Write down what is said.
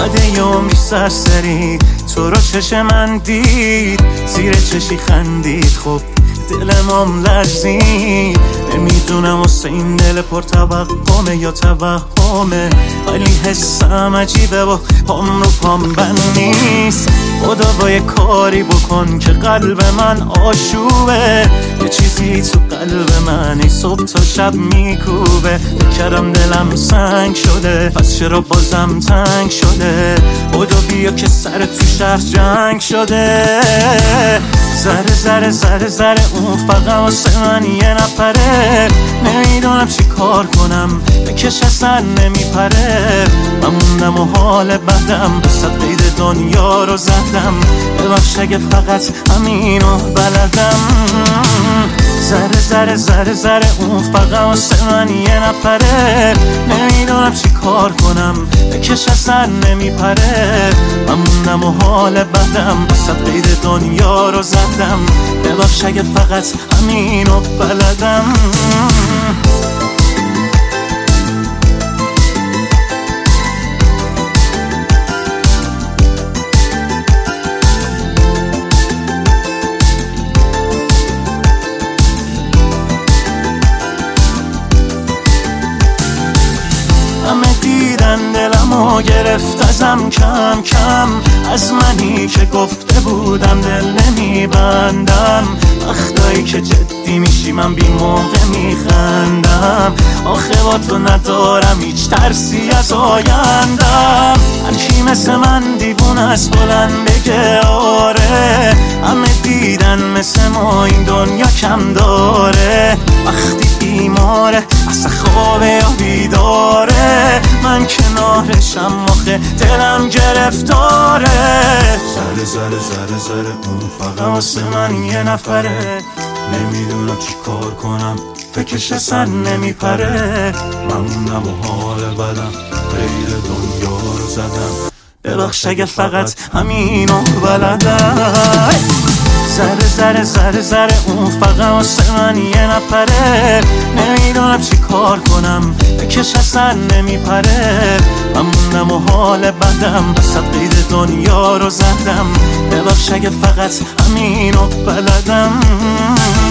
بعد یه عمری سرسری تو رو چش من دید، زیر چشی خندید، خب دلم لرزید. نمیدونم واسه این دل پر توقمه یا توهمه، ولی حسم عجیبه و پام رو پام بند نیست. خدا با یه کاری بکن که قلب من آشوبه، یه چیزی تو قلب من ای صبح تا شب میکوبه. بکرم دلم سنگ شده، پس چرا بازم تنگ شده؟ خدا بیا که سر تو شهر جنگ شده. ذره ذره ذره ذره اون فقط واسه من یه نفره، نمیدونم چی کار کنم بکش اصلا نمیپره. من موندم و حال بدم، بسد قید دنیا رو زدم، ببخش اگه فقط همینو بلدم. ذره ذره ذره ذره اون فقط واسه من یه نفره، نمیدونم چی کار کنم بکش اصلا نمیپره. من موندم و حال بدم، بسد قید دنیا رو زدم، ببخش اگه فقط همینو بلدم. همه دیدن دلمو گرفت ازم کم کم، از منی که گفته بودم دل نمیبندم. وقتایی که جدی میشی من بی موقع میخندم، آخه با تو ندارم هیچ ترسی از آیندم. هرکی مثل من دیوونه است بلند بگه آره، همه دیدن مثل ما این دنیا کم داره. وقتی بیماره اصلا خوابه یا بیداره، من کنارشم آخه دلم گرفتاره. ذره ذره ذره ذره اون فقط واسه من یه نفره، نمیدونم چی کار کنم فکرش اصلا نمیپره. من موندم و حال بدم، غیر دنیا رو زدم، ببخش اگه فقط همینو بلدم. ذره ذره ذره ذره اون فقط واسه من یه نفره، نمیدونم چی کار کنم بکش اصلا نمیپره. من موندم و حال بدم، بسد قید دنیا رو زدم، ببخش اگه فقط همینو بلدم.